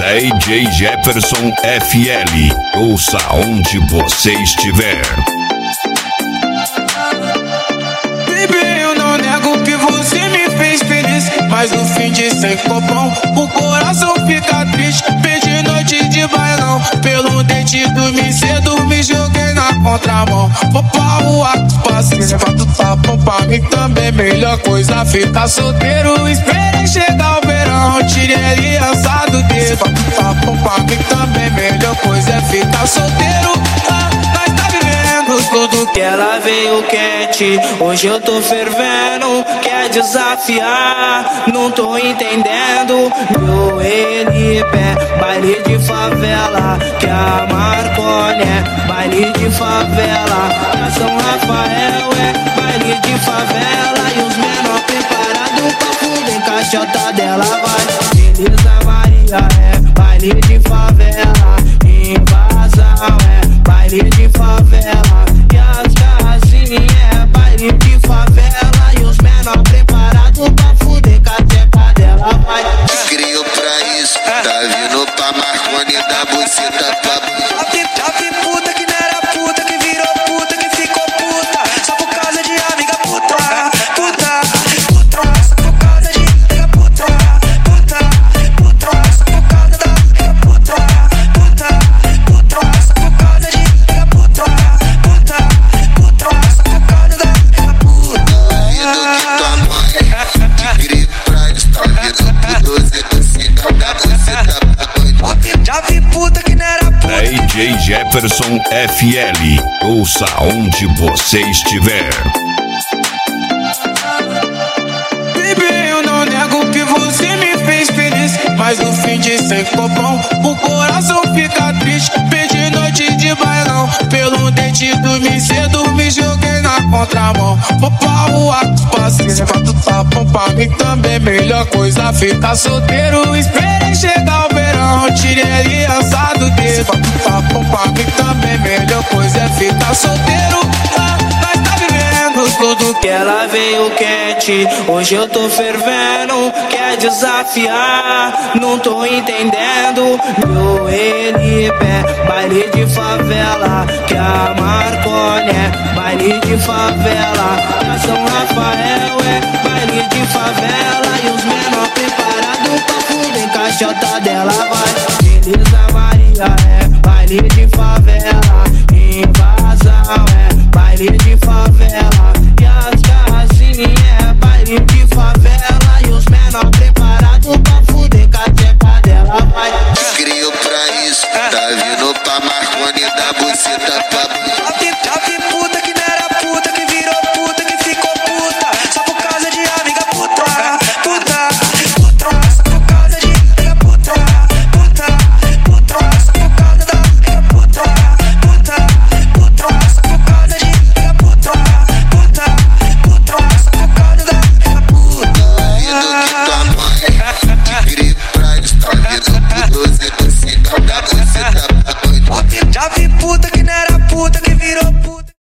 DJ Jefferson FL, ouça onde você estiver. Baby, eu não nego que você me fez feliz, mas no fim de sem copão, o coração fica triste. Perdi noite de bailão, pelo dente dormi cedo, me joguei na contramão. Vou pra rua, passeio, fato tapão pra mim também. Melhor coisa ficar solteiro, esperei chegar o verão. Tirei aliança do dedo, fato tapão pra mim também. Melhor coisa é ficar solteiro. Nós tá vivendo tudo que ela veio quente. Hoje eu tô fervendo, quer desafiar, não tô entendendo. Meu Elipé, baile de favela, que a Marconi é baile de favela, a São Rafael é baile de favela. E os menor preparados pra fuder em caixota dela vai. Elisa Maria é baile de favela, invasão é baile de favela, e as casinhas é baile de favela. E os menor preparados pra fuder com a tcheca dela vai. Te criou pra isso, tá vindo pra Marconi da buceta pra Chave puta que não era puta, que virou puta, que ficou puta, só por causa de amiga puta, puta, puta, só por causa de amiga puta, puta, puta, só por causa da amiga puta, puta, puta, só por causa de amiga puta, puta, puta, só por causa da amiga puta. Duvido que tua mãe te criou pra isso, tá vindo pro 12 do cigarro da buceta pra doido. Chave puta que não era puta. DJ Jefferson FL, ouça onde você estiver. Baby, eu não nego que você me fez feliz, mas no fim de sem copão, o coração fica triste. Perdi noite de bailão, pelo dente dormi cedo, me joguei na contramão. Vou pra rua, passeio, fato tapão pra mim também. Melhor coisa ficar solteiro, esperei chegar o verão. Tirei aliança do dedo, fato tapão pra mim também. Melhor coisa é ficar solteiro. Nós tá vivendo tudo que ela veio quente. Hoje eu tô fervendo, quer desafiar, não tô entendendo. Meu Elipé, baile de favela, que a Marconi é baile de favela, a São Rafael é baile de favela. E os menor preparados pra fuder em caixota dela vai. Elisa Maria é baile de favela, invasão é